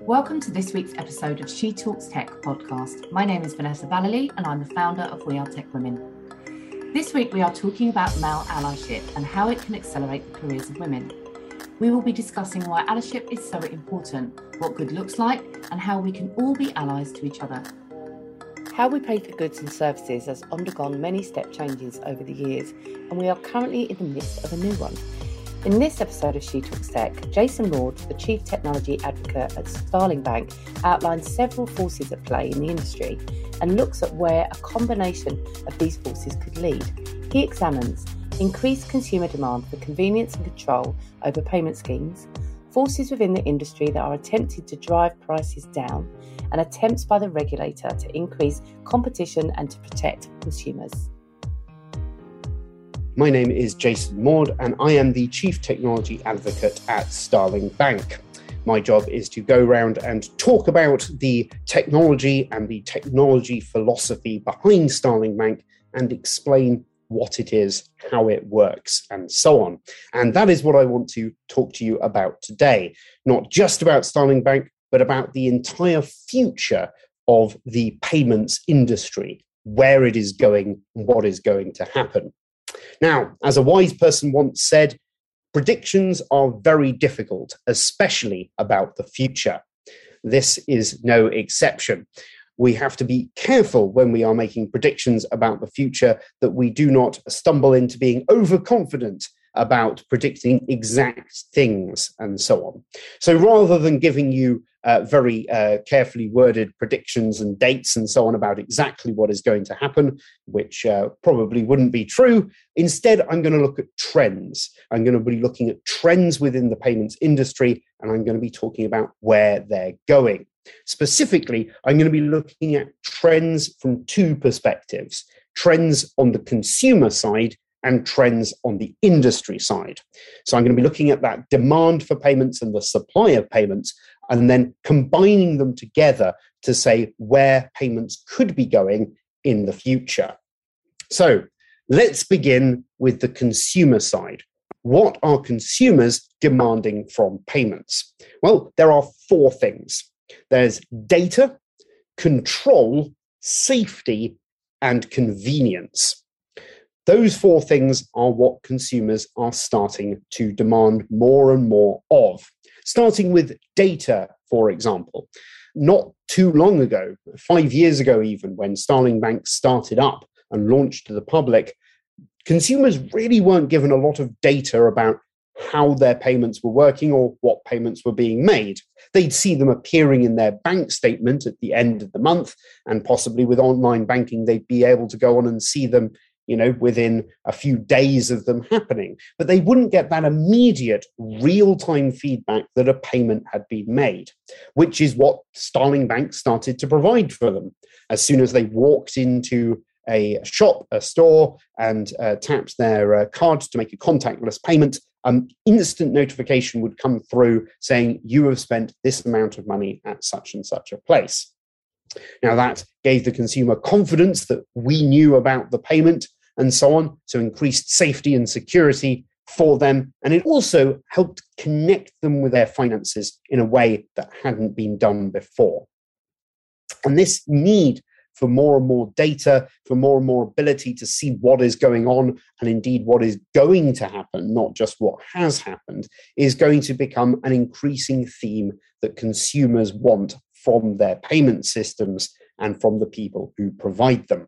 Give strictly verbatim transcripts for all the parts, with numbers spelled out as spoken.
Welcome to this week's episode of She Talks Tech podcast. My name is Vanessa Vallely and I'm the founder of We Are Tech Women. This week we are talking about male allyship and how it can accelerate the careers of women. We will be discussing why allyship is so important, what good looks like, and how we can all be allies to each other. How we pay for goods and services has undergone many step changes over the years, and we are currently in the midst of a new one. In this episode of She Talks Tech, Jason Maud, the Chief Technology Advocate at Starling Bank, outlines several forces at play in the industry and looks at where a combination of these forces could lead. He examines increased consumer demand for convenience and control over payment schemes, forces within the industry that are attempting to drive prices down, and attempts by the regulator to increase competition and to protect consumers. My name is Jason Maud and I am the Chief Technology Advocate at Starling Bank. My job is to go around and talk about the technology and the technology philosophy behind Starling Bank and explain what it is, how it works, and so on. And that is what I want to talk to you about today. Not just about Starling Bank, but about the entire future of the payments industry, where it is going, and what is going to happen. Now, as a wise person once said, predictions are very difficult, especially about the future. This is no exception. We have to be careful when we are making predictions about the future that we do not stumble into being overconfident about predicting exact things and so on. So rather than giving you uh, very uh, carefully worded predictions and dates and so on about exactly what is going to happen, which uh, probably wouldn't be true, instead I'm going to look at trends. I'm going to be looking at trends within the payments industry, and I'm going to be talking about where they're going. Specifically, I'm going to be looking at trends from two perspectives: trends on the consumer side and trends on the industry side. So I'm going to be looking at that demand for payments and the supply of payments, and then combining them together to say where payments could be going in the future. So let's begin with the consumer side. What are consumers demanding from payments? Well, there are four things. There's data, control, safety, and convenience. Those four things are what consumers are starting to demand more and more of. Starting with data, for example. Not too long ago, five years ago even, when Starling Bank started up and launched to the public, consumers really weren't given a lot of data about how their payments were working or what payments were being made. They'd see them appearing in their bank statement at the end of the month, and possibly with online banking, they'd be able to go on and see them, you know, within a few days of them happening. But they wouldn't get that immediate real-time feedback that a payment had been made, which is what Starling Bank started to provide for them. As soon as they walked into a shop, a store, and uh, tapped their uh, card to make a contactless payment, an instant notification would come through saying you have spent this amount of money at such and such a place. Now that gave the consumer confidence that we knew about the payment and so on, so increased safety and security for them. And it also helped connect them with their finances in a way that hadn't been done before. And this need for more and more data, for more and more ability to see what is going on and indeed what is going to happen, not just what has happened, is going to become an increasing theme that consumers want from their payment systems and from the people who provide them.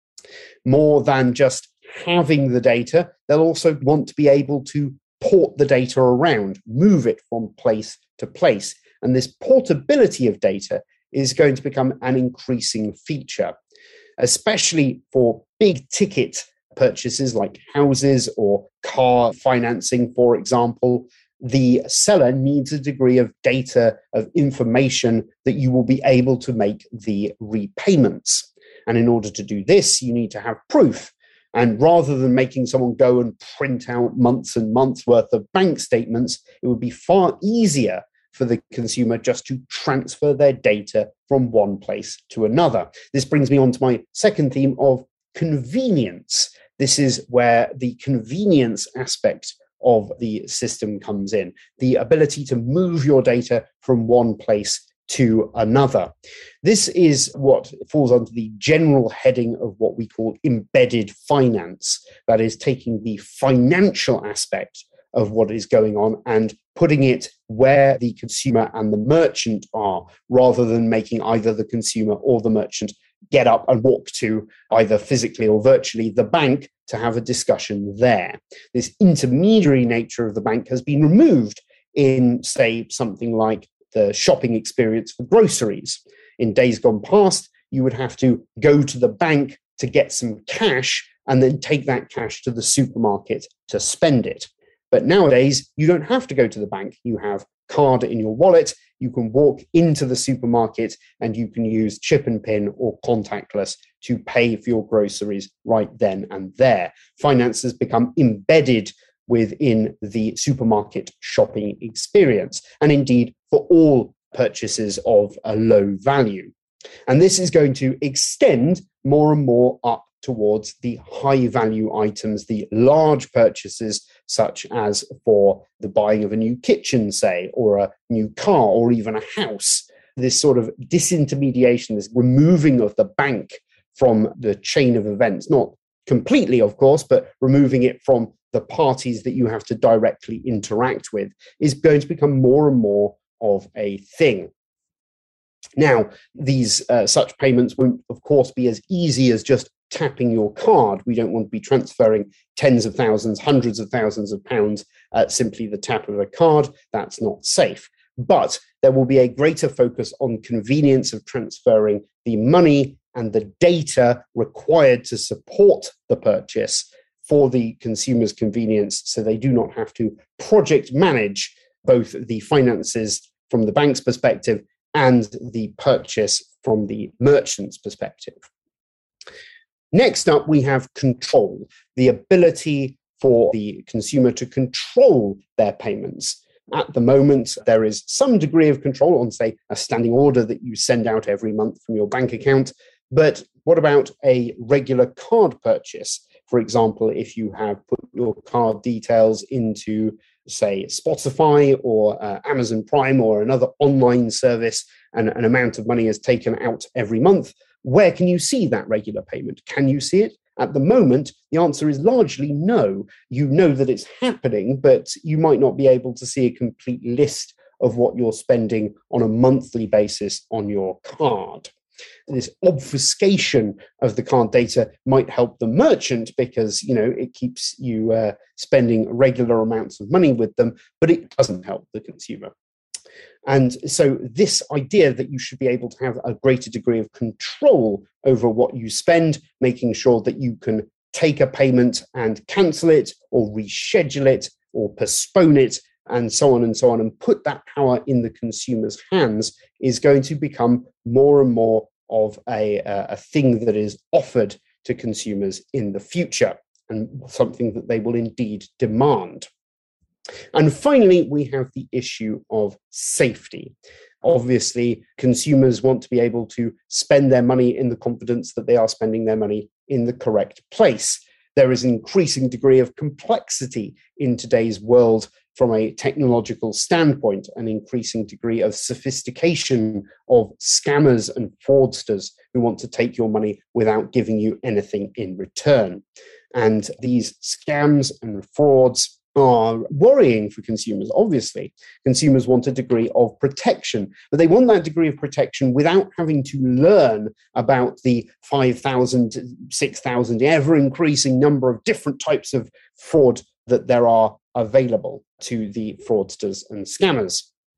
More than just having the data, they'll also want to be able to port the data around, move it from place to place. And this portability of data is going to become an increasing feature, especially for big ticket purchases like houses or car financing, for example. The seller needs a degree of data, of information that you will be able to make the repayments. And in order to do this, you need to have proof. And rather than making someone go and print out months and months worth of bank statements, it would be far easier for the consumer just to transfer their data from one place to another. This brings me on to my second theme of convenience. This is where the convenience aspect of the system comes in, the ability to move your data from one place to another. This is what falls under the general heading of what we call embedded finance. That is taking the financial aspect of what is going on and putting it where the consumer and the merchant are, rather than making either the consumer or the merchant get up and walk to either physically or virtually the bank to have a discussion there. This intermediary nature of the bank has been removed in, say, something like the shopping experience for groceries. In days gone past, you would have to go to the bank to get some cash and then take that cash to the supermarket to spend it. But nowadays, you don't have to go to the bank. You have card in your wallet. You can walk into the supermarket and you can use chip and pin or contactless to pay for your groceries right then and there. Finance has become embedded within the supermarket shopping experience, and indeed for all purchases of a low value. And this is going to extend more and more up towards the high value items, the large purchases, such as for the buying of a new kitchen, say, or a new car, or even a house. This sort of disintermediation, this removing of the bank from the chain of events, not completely, of course, but removing it from the parties that you have to directly interact with, is going to become more and more of a thing. Now, these uh, such payments won't, of course, be as easy as just tapping your card. We don't want to be transferring tens of thousands, hundreds of thousands of pounds at simply the tap of a card. That's not safe. But there will be a greater focus on convenience of transferring the money and the data required to support the purchase for the consumer's convenience, so they do not have to project manage both the finances from the bank's perspective and the purchase from the merchant's perspective. Next up, we have control, the ability for the consumer to control their payments. At the moment, there is some degree of control on, say, a standing order that you send out every month from your bank account. But what about a regular card purchase? For example, if you have put your card details into, say, Spotify or uh, Amazon Prime or another online service, and an amount of money is taken out every month, where can you see that regular payment? Can you see it? At the moment, the answer is largely no. You know that it's happening, but you might not be able to see a complete list of what you're spending on a monthly basis on your card. This obfuscation of the card data might help the merchant because, you know, it keeps you uh, spending regular amounts of money with them, but it doesn't help the consumer. And so this idea that you should be able to have a greater degree of control over what you spend, making sure that you can take a payment and cancel it or reschedule it or postpone it and so on and so on, and put that power in the consumer's hands, is going to become more and more of a, a thing that is offered to consumers in the future, and something that they will indeed demand. And finally, we have the issue of safety. Obviously, consumers want to be able to spend their money in the confidence that they are spending their money in the correct place. There is an increasing degree of complexity in today's world from a technological standpoint, an increasing degree of sophistication of scammers and fraudsters who want to take your money without giving you anything in return. And these scams and frauds are worrying for consumers. Obviously, consumers want a degree of protection, but they want that degree of protection without having to learn about the five thousand, six thousand, ever-increasing number of different types of fraud that there are available to the fraudsters and scammers.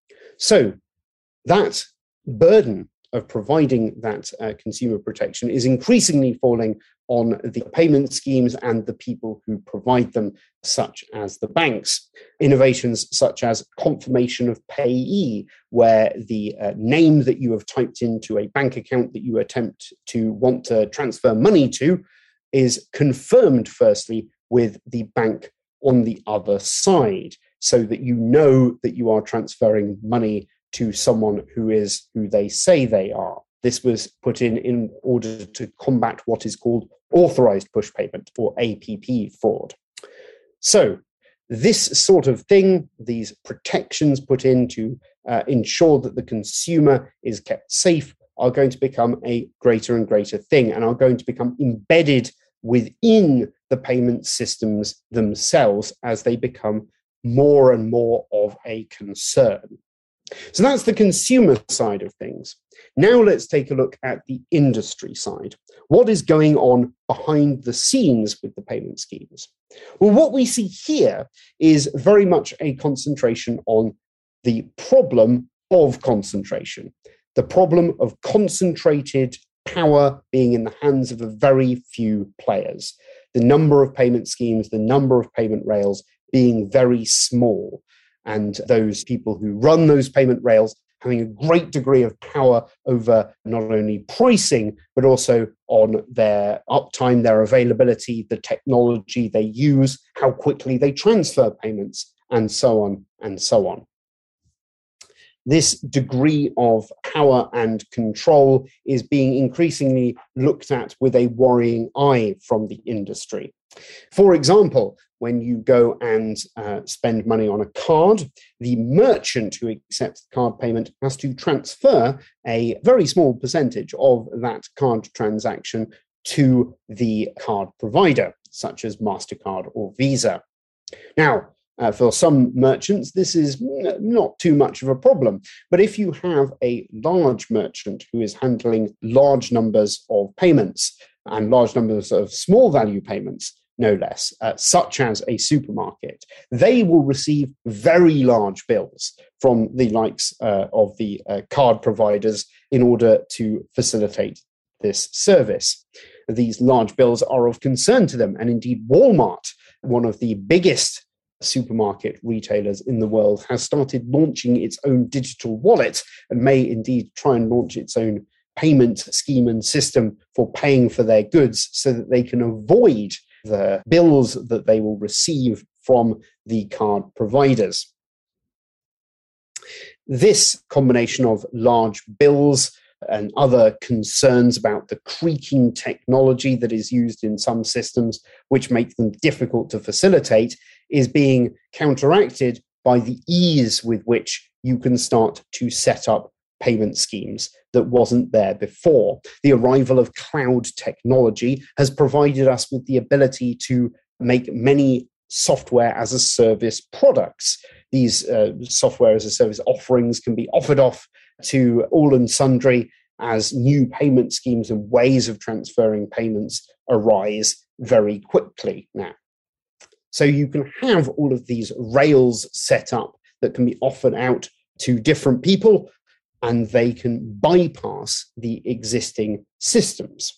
So that burden of providing that uh, consumer protection is increasingly falling on the payment schemes and the people who provide them, such as the banks. Innovations such as confirmation of payee, where the uh, name that you have typed into a bank account that you attempt to want to transfer money to is confirmed firstly with the bank on the other side, so that you know that you are transferring money to someone who is who they say they are. This was put in in order to combat what is called authorized push payment, or A P P fraud. So This sort of thing, these protections put in to uh, ensure that the consumer is kept safe, are going to become a greater and greater thing and are going to become embedded within the payment systems themselves as they become more and more of a concern. So that's the consumer side of things. Now let's take a look at the industry side. What is going on behind the scenes with the payment schemes? Well, what we see here is very much a concentration on the problem of concentration, the problem of concentrated power being in the hands of a very few players, the number of payment schemes, the number of payment rails being very small, and those people who run those payment rails having a great degree of power over not only pricing, but also on their uptime, their availability, the technology they use, how quickly they transfer payments, and so on and so on. This degree of power and control is being increasingly looked at with a worrying eye from the industry. For example, when you go and uh, spend money on a card, the merchant who accepts the card payment has to transfer a very small percentage of that card transaction to the card provider, such as MasterCard or Visa. Now, Uh, for some merchants, this is n- not too much of a problem. But if you have a large merchant who is handling large numbers of payments and large numbers of small value payments, no less, uh, such as a supermarket, they will receive very large bills from the likes uh, of the uh, card providers in order to facilitate this service. These large bills are of concern to them. And indeed, Walmart, one of the biggest supermarket retailers in the world, has started launching its own digital wallet and may indeed try and launch its own payment scheme and system for paying for their goods so that they can avoid the bills that they will receive from the card providers. This combination of large bills and other concerns about the creaking technology that is used in some systems, which make them difficult to facilitate, is being counteracted by the ease with which you can start to set up payment schemes that wasn't there before. The arrival of cloud technology has provided us with the ability to make many software as a service products. These uh, software as a service offerings can be offered off to all and sundry as new payment schemes and ways of transferring payments arise very quickly now. So you can have all of these rails set up that can be offered out to different people, and they can bypass the existing systems.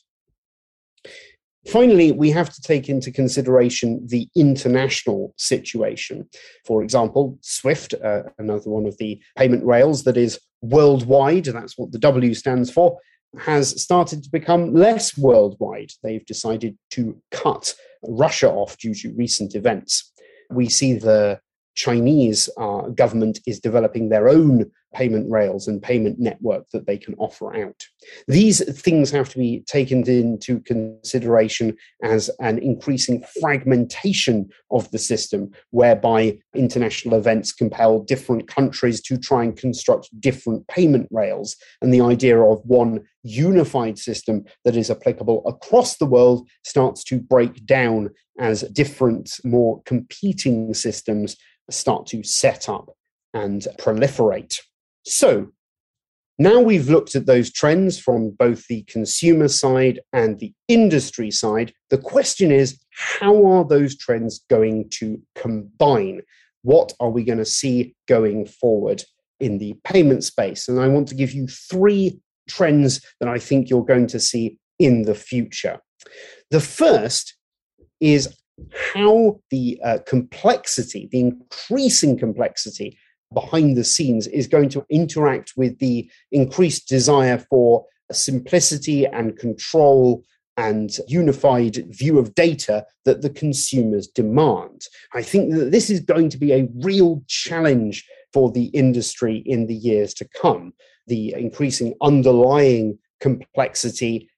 Finally, we have to take into consideration the international situation. For example, SWIFT, uh, another one of the payment rails that is worldwide, and that's what the W stands for, has started to become less worldwide. They've decided to cut Russia off due to recent events. We see the Chinese uh, government is developing their own payment rails and payment network that they can offer out. These things have to be taken into consideration as an increasing fragmentation of the system, whereby international events compel different countries to try and construct different payment rails. And the idea of one unified system that is applicable across the world starts to break down as different, more competing systems start to set up and proliferate. So now we've looked at those trends from both the consumer side and the industry side. The question is, how are those trends going to combine? What are we going to see going forward in the payment space? And I want to give you three trends that I think you're going to see in the future. The first is how the uh, complexity, the increasing complexity behind the scenes is going to interact with the increased desire for simplicity and control and unified view of data that the consumers demand. I think that this is going to be a real challenge for the industry in the years to come. The increasing underlying complexity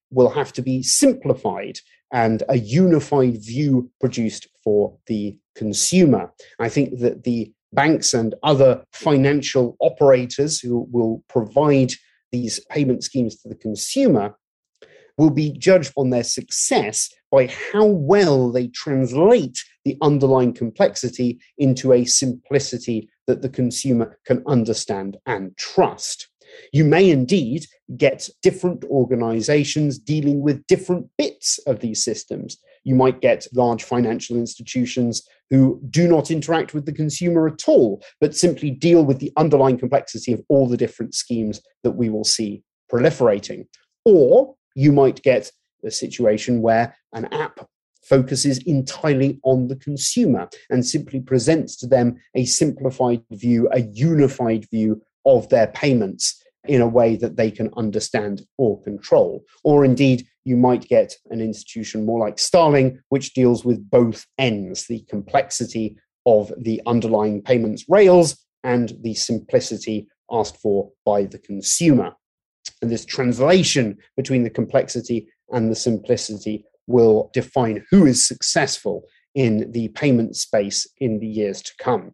will have to be simplified and a unified view produced for the consumer. I think that the banks and other financial operators who will provide these payment schemes to the consumer will be judged on their success by how well they translate the underlying complexity into a simplicity that the consumer can understand and trust. You may indeed get different organizations dealing with different bits of these systems. You might get large financial institutions who do not interact with the consumer at all, but simply deal with the underlying complexity of all the different schemes that we will see proliferating. Or you might get a situation where an app focuses entirely on the consumer and simply presents to them a simplified view, a unified view of their payments in a way that they can understand or control. Or indeed, you might get an institution more like Starling, which deals with both ends, the complexity of the underlying payments rails and the simplicity asked for by the consumer. And this translation between the complexity and the simplicity will define who is successful in the payment space in the years to come.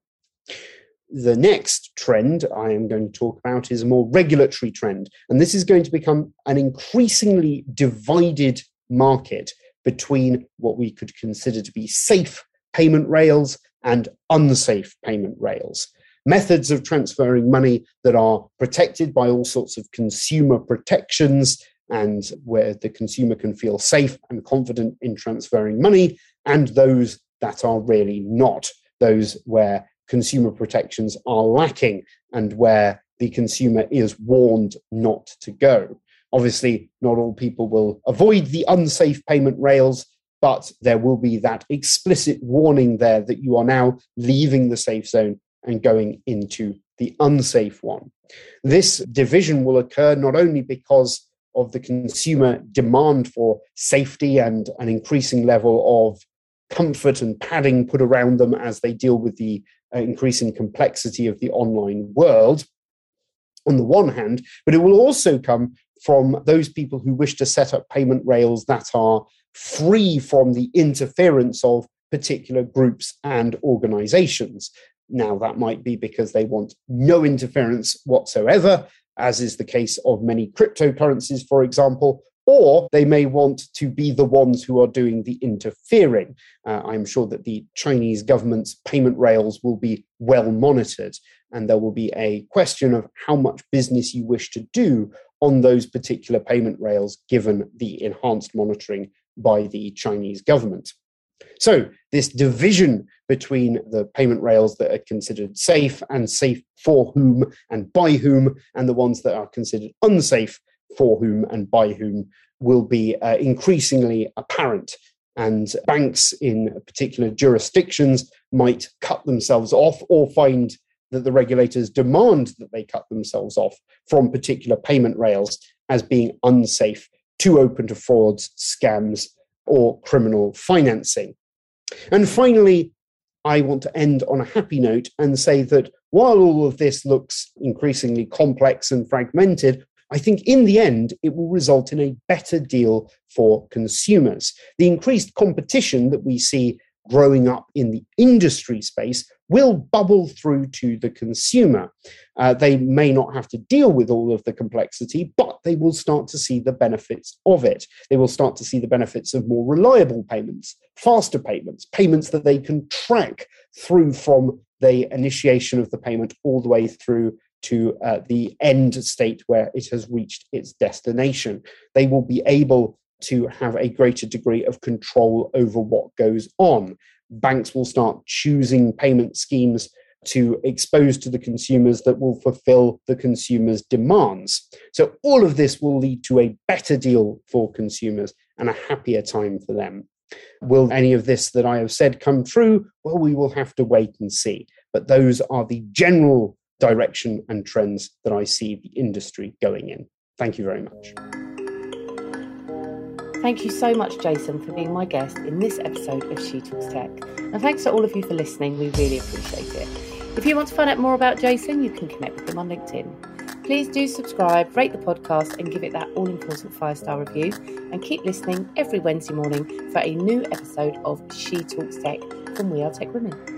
The next trend I am going to talk about is a more regulatory trend. And this is going to become an increasingly divided market between what we could consider to be safe payment rails and unsafe payment rails. Methods of transferring money that are protected by all sorts of consumer protections and where the consumer can feel safe and confident in transferring money, and those that are really not, those where consumer protections are lacking and where the consumer is warned not to go. Obviously, not all people will avoid the unsafe payment rails, but there will be that explicit warning there that you are now leaving the safe zone and going into the unsafe one. This division will occur not only because of the consumer demand for safety and an increasing level of comfort and padding put around them as they deal with the uh, increasing complexity of the online world, on the one hand, but it will also come from those people who wish to set up payment rails that are free from the interference of particular groups and organizations. Now, that might be because they want no interference whatsoever, as is the case of many cryptocurrencies, for example, or they may want to be the ones who are doing the interfering. Uh, I'm sure that the Chinese government's payment rails will be well monitored, and there will be a question of how much business you wish to do on those particular payment rails, given the enhanced monitoring by the Chinese government. So this division between the payment rails that are considered safe and safe for whom and by whom, and the ones that are considered unsafe for whom and by whom, will be uh, increasingly apparent. And banks in particular jurisdictions might cut themselves off or find that the regulators demand that they cut themselves off from particular payment rails as being unsafe, too open to frauds, scams, or criminal financing. And finally, I want to end on a happy note and say that while all of this looks increasingly complex and fragmented, I think in the end, it will result in a better deal for consumers. The increased competition that we see growing up in the industry space will bubble through to the consumer. Uh, they may not have to deal with all of the complexity, but they will start to see the benefits of it. They will start to see the benefits of more reliable payments, faster payments, payments that they can track through from the initiation of the payment all the way through to uh, the end state where it has reached its destination. They will be able to have a greater degree of control over what goes on. Banks will start choosing payment schemes to expose to the consumers that will fulfill the consumer's demands. So all of this will lead to a better deal for consumers and a happier time for them. Will any of this that I have said come true? Well, we will have to wait and see. But those are the general direction and trends that I see the industry going in. Thank you very much. Thank you so much, Jason, for being my guest in this episode of She Talks Tech. And thanks to all of you for listening. We really appreciate it. If you want to find out more about Jason, you can connect with him on LinkedIn. Please do subscribe, rate the podcast and give it that all-important five-star review, and keep listening every Wednesday morning for a new episode of She Talks Tech from We Are Tech Women.